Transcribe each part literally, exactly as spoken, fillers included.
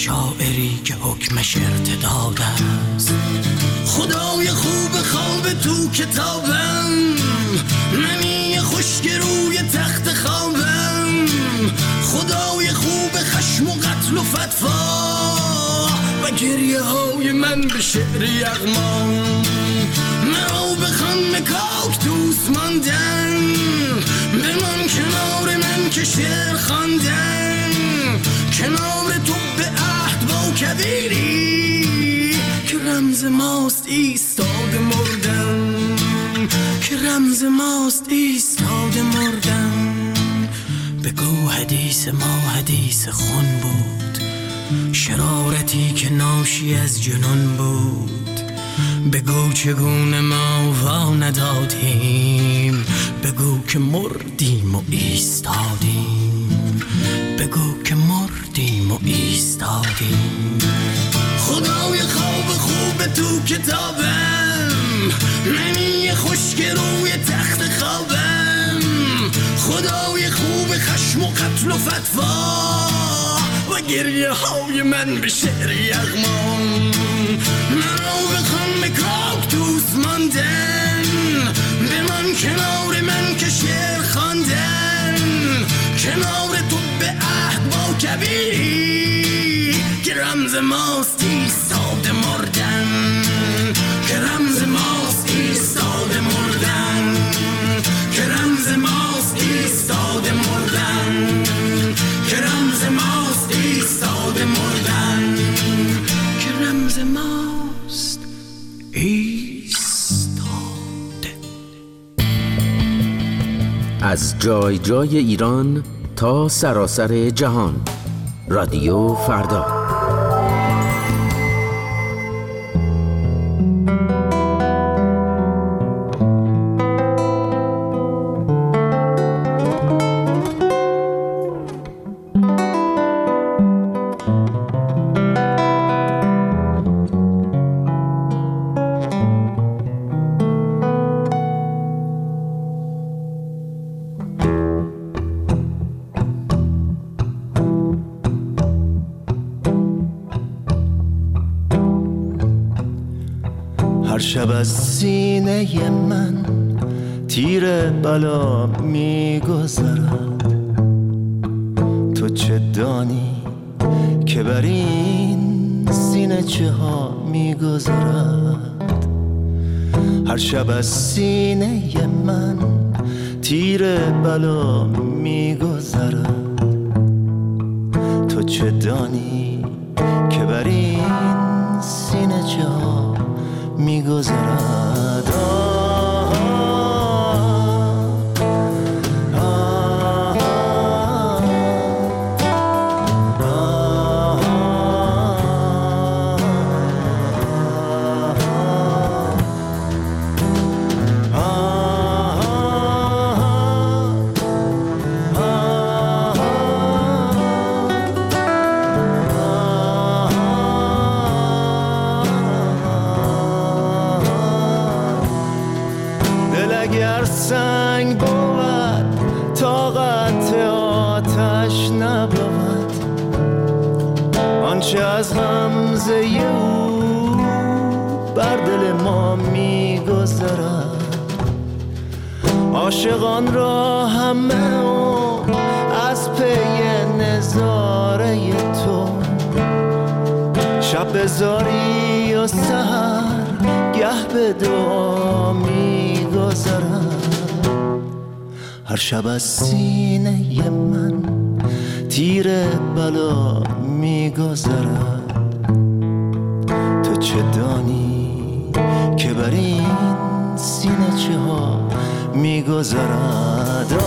شاعری که حکمش ارتداد است. خدای خوب خواب تو کتابم، منی خشک روی تخت خوابم. خدای خوب خشم و قتل و فتوا و گریه های من به شعر یغمان. مرا بخوان کاکتوس ماندن، بمان کنار من که شعر خواندن. کنار تو به عهد با کبیری که رمز ماست ایستاده مردن، که رمز ماست ایستاده مردن. بگو حدیث ما حدیث خون بود، شرارتی که ناشی از جنون بود. بگو چگونه ما وا ندادیم، بگو که مردیم و ایستادیم، بگو که مردیم و ایستادیم. خدای خواب خوب تو کتابم، منی خشک روی تخت خوابم. خدای خوب خشم و قتل و فتوا و گریه های من به شعر یغمان. مرا بخوان به کاکتوس ماندن، بمان کنار من که شعر خواندن. کنار تو به عهد با کبیری که رمز ماست ایستاده مردن، که رمز ماست ایستاده مردن، که رمز ماست ایستاده مردن، که رمز ماست ایستاده مردن، که رمز ماست ایستاده. از جای جای ایران تا سراسر جهان، رادیو فردا. هر شب از سینه من تیر بلا میگذرد، تو چه دانی که بر این سینه چه ها میگذرد. هر شب از سینه من تیر بلا میگذرد، تو چه دانی که بر این سینه چه ها میگذرد. اگر سنگ بود طاقت آتش نبود، آنچه از غمزه او بر دل ما میگذرد. عاشقان را همه عمر از پی نظاره تو، شب بزاری و سحر گه به دعا میگذرد. هر شب از سینه من تیر بلا میگذرد، تو چه دانی که بر این سینه چه ها میگذرد.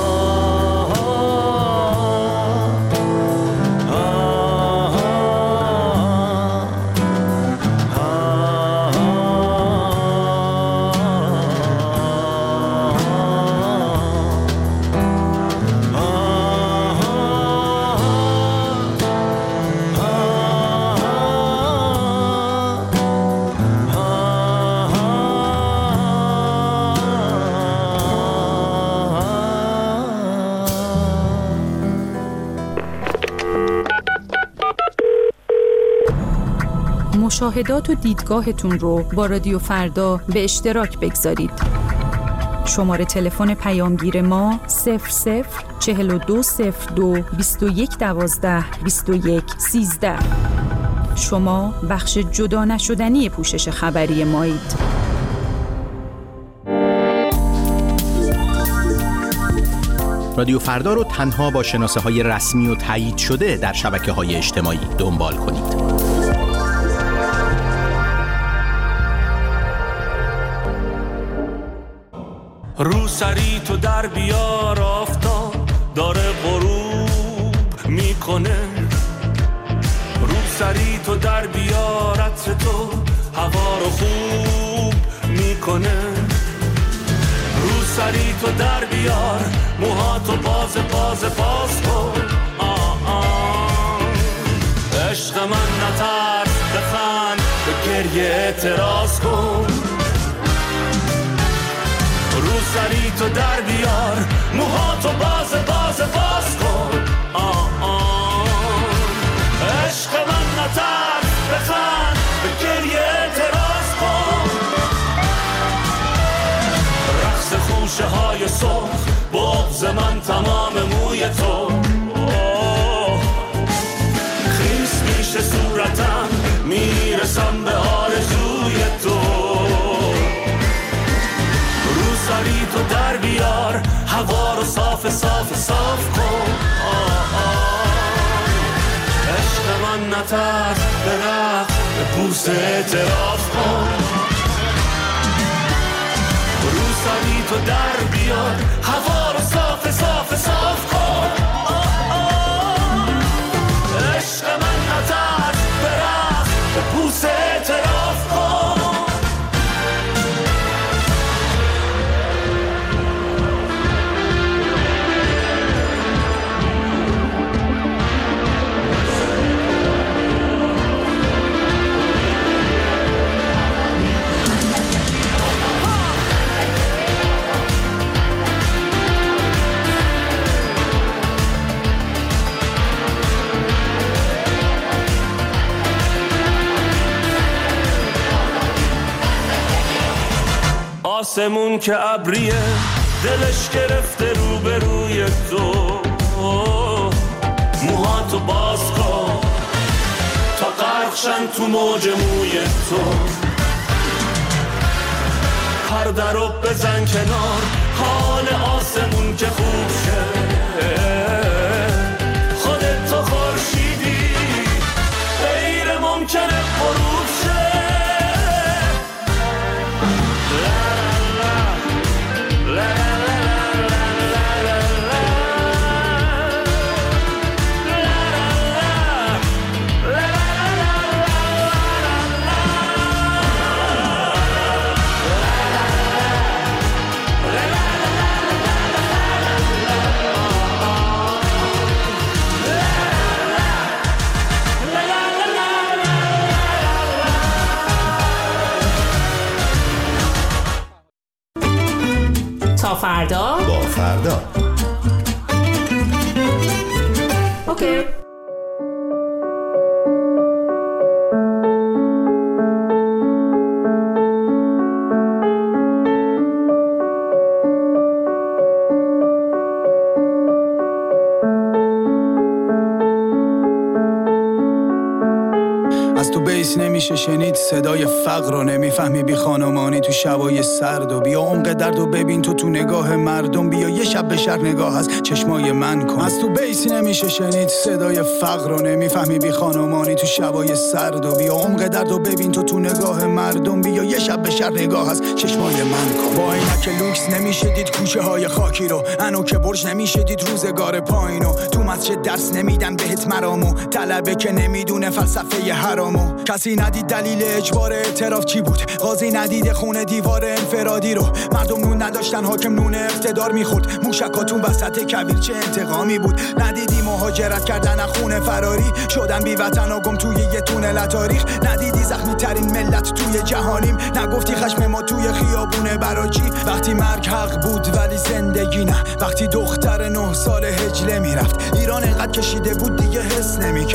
مشاهدات و دیدگاهتون رو با رادیو فردا به اشتراک بگذارید. شماره تلفن پیامگیر ما صفر صفر چهل و دو صفر دو بیست و یک دوازده بیست و یک سیزده. شما بخش جدا نشدنی پوشش خبری مایید. رادیو فردا رو تنها با شناسه های رسمی و تایید شده در شبکه های اجتماعی دنبال کنید. رو سری تو در بیار، آفتاب داره غروب میکنه. رو سری تو در بیار، عطر تو هوا رو خوب میکنه. رو سری تو در بیار، موهاتو باز باز باز کن. آه آه عشق من نترس، بخند، به گریه اعتراض کن. رو سری تو در بیار، موهاتو باز باز باز کن. آه آه عشق من نترس، بخند، به گریه اعتراض کن. رقص خوشه های سرخ، بغض من تمام موی تو. خیس میشه صورتم، میرسم به آرزوی تو. رو سری تو در بیار، هوا رو صاف صاف صاف کن. آه آه عشق من نترس، به رقص، به بوس اعتراف کن. رو سری تو در بیار، هوا رو صاف صاف صاف کن. آه آه عشق من نترس، به رقص، به بوس اعتراف کن. آسمون که ابریه، دلش گرفته رو به روی تو. موهاتو باز کن تا غرقشن تو موج موی تو. پرده رو بزن کنار، حال آسمون که خوب شه. خودت تو خورشیدی، غیر ممکنه غروب شه. تا فردا با فردا. اوکی. از تو بیس نمیشه شنید صدای فقر رو، نمیفهمی بی خانمانی تو شبای سرد. و بیا عمق درد و ببین تو تو نگاه مردم. بیا یه شب به شهر نگاه از چشمای من کن. از تو بیس نمیشه شنید صدای فقر رو، نمیفهمی بی خانمانی تو شبای سرد. و بیا عمق درد و ببین تو تو نگاه مردم. بیا یه شب به شهر نگاه از چشمای من کن. با اینک لوکس نمیشه دید کوچه های خاکی رو، انو که برج نمیشه دید روزگار پایینو. تو مسجد درس نمیدن بهت مرامو، طلبه که نمیدونه فلسفه حرامو. کسی ندید دلیل اجبار اعتراف چی بود، قاضی ندید خونه دیوار انفرادی رو. مردم نون نداشتن، حاکم نون اقتدار میخورد. موشکاتون وسط کویر چه انتقامی بود. ندیدی مهاجرت کردن از خونه فراری، شدن بی وطن و گم توی یه تونل تاریخ. ندیدی زخمی ترین ملت توی جهانیم، نگفتی خشم ما توی خیابون براجی. وقتی مرگ حق بود ولی زندگی نه، وقتی دختر نه سال هجله میرفت. ایران انقدر کشیده بود دیگه حس نمیکرد.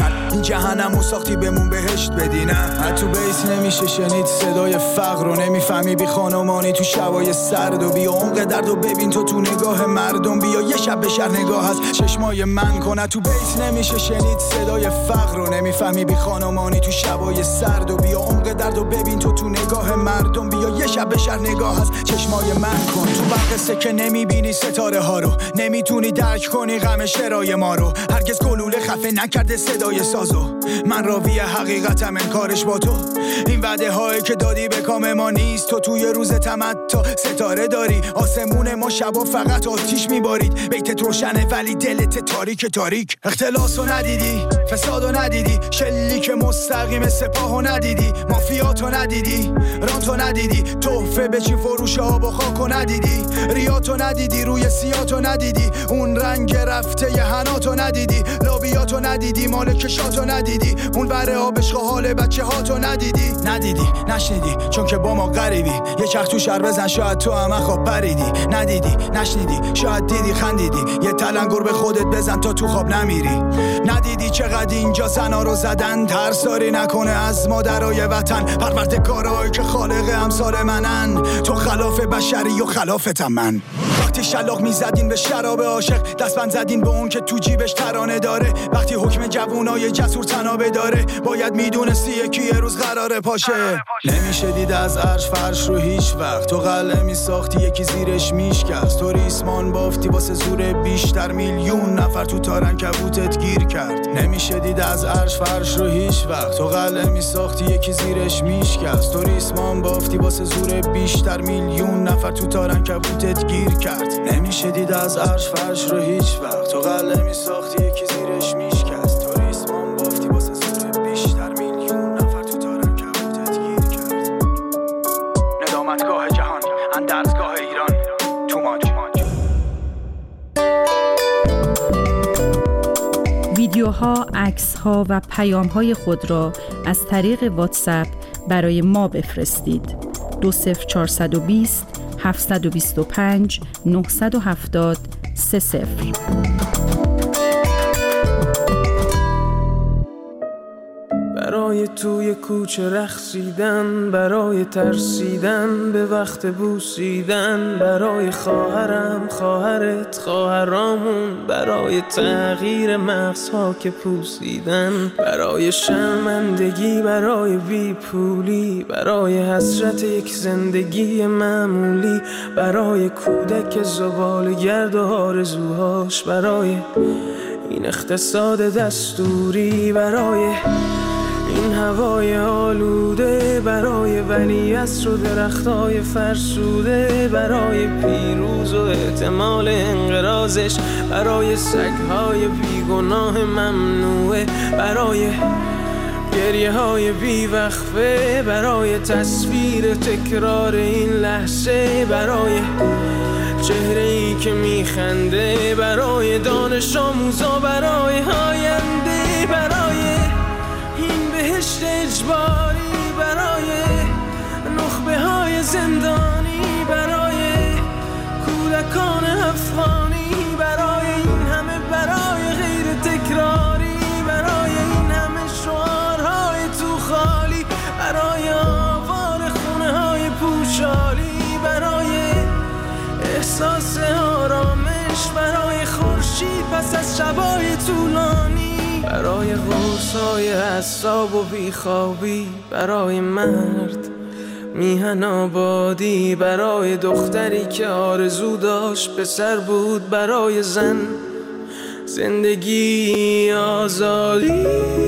جهنم و ساختی بمون بهشت بدی. نه تو بیس نمیشه شنید صدای فقر رو، نمیفهمی بی خانمانی تو شبای سرد و بیا عمق درد و ببین تو تو نگاه مردم. بیا یه شب به شهر نگاه از چشمای من کنه. تو بیس نمیشه شنید صدای فقر رو، نمیفهمی بی خانمانی تو شبای سرد و بیا عمق درد و ببین تو تو نگاه مردم. بیا یه شب به شهر نگاه از چشمای من کن. تو برق سکه نمیبینی ستاره ها رو، نمیتونی درک کنی غم شرای ما رو. هرگز گلوله خفه نکرده صدای سازو، من راوی حقیقتم انکارش با تو. این وعده هایی که دادی به کام ما نیست. تو توی روز تمتع ستاره داری، آسمون ما شبا فقط آتیش میبارید. بیتت روشنه ولی دلت تاریک تاریک. اختلاسو ندیدی، فسادو ندیدی، شلیک مستقیم سپاهو ندیدی، مافیاتو ندیدی، رانتو ندیدی، تحفه به چی فروش آب و خاکو ندیدی، ریاتو ندیدی، روی سیاتو ندیدی، اون رنگ رفته ی حناتو ندیدی، لابیاتو ندیدی، مالکشاتو ندیدی، اون بره آبشق حال بچه هاتو ندیدی. ندیدی نشنیدی چون که با ما غریبی. یه چرخ تو شهر بزن شاید تو هم خواب پریدی. ندیدی نشنیدی شاید دیدی خندیدی. یه تلنگر به خودت بزن تا تو خواب نمیری. ندیدی چقدر اینجا زنا رو زدن، ترساری نکنه از مادرای وطن. پروردگارایی که خالق امثال منن، تو خلاف بشری و خلافتم من. وقتی شلاق میزدین به شراب عاشق، دستبند زدین به اون که تو جیبش ترانه داره. وقتی حکم جوونای جسور تنابه داره، باید میدونستی یکی یه روز قراره پاشه. نمیشه دید از عرش فرش رو هیچ وقت، تو قلعه میساختی یکی زیرش میشکست. تو ریسمان بافتی واسه زور بیشتر، میلیون نفر تو تارن کبوتت گیر کرد. نمیشه دید از عرش فرش رو هیچ وقت، تو قلعه میساختی یکی زیرش میشکست. تو ریسمان بافتی واسه زور بیشتر، میلیون نفر تو تارن کبوتت گیر کرد. نمیشه دید از عرش فرش رو هیچ وقت، تو قلعه میساختی یکی زیرش میشکست. تو ریسمان بافتی واسه زور بیشتر، میلیون نفر تو تارن کبوتت گیر کرد. ندامتگاه جهان، اندرزگاه ایران، تو ماج. ویدیوها، عکس‌ها و پیام‌های خود را از طریق واتساپ برای ما بفرستید. دو صفر چهارصد و بیست هفتصد و بیست و پنج نهصد و هفتاد سه صفر. برای توی کوچه رقصیدن، برای ترسیدن به وقت بوسیدن، برای خواهرم، خواهرت، خواهرامون، برای تغییر مغزها که پوسیدن، برای شرمندگی، برای بیپولی، برای حسرت یک زندگی معمولی، برای کودک زباله‌گرد و آرزوهاش، برای این اقتصاد دستوری، برای این هوای آلوده، برای ولیعصر و درختای فرسوده، برای پیروز و احتمال انقراضش، برای سگهای بیگناه ممنوعه، برای گریه های بیوقفه، برای تصویر تکرار این لحظه، برای چهره ای که میخنده، برای دانش آموزا، برای آینده، برای این بهشت اجباری، برای نخبه های زندانی، برای کودکان افغانی، برای این همه برای غیر تکراری، برای این همه شعارهای تو خالی، برای آوار خونه های پوشالی، برای احساس آرامش، برای خورشید پس از شبای طولانی، برای غوصای اعصاب و بیخوابی، برای مرد میهن آبادی، برای دختری که آرزو داشت پسر بود، برای زن زندگی آزادی.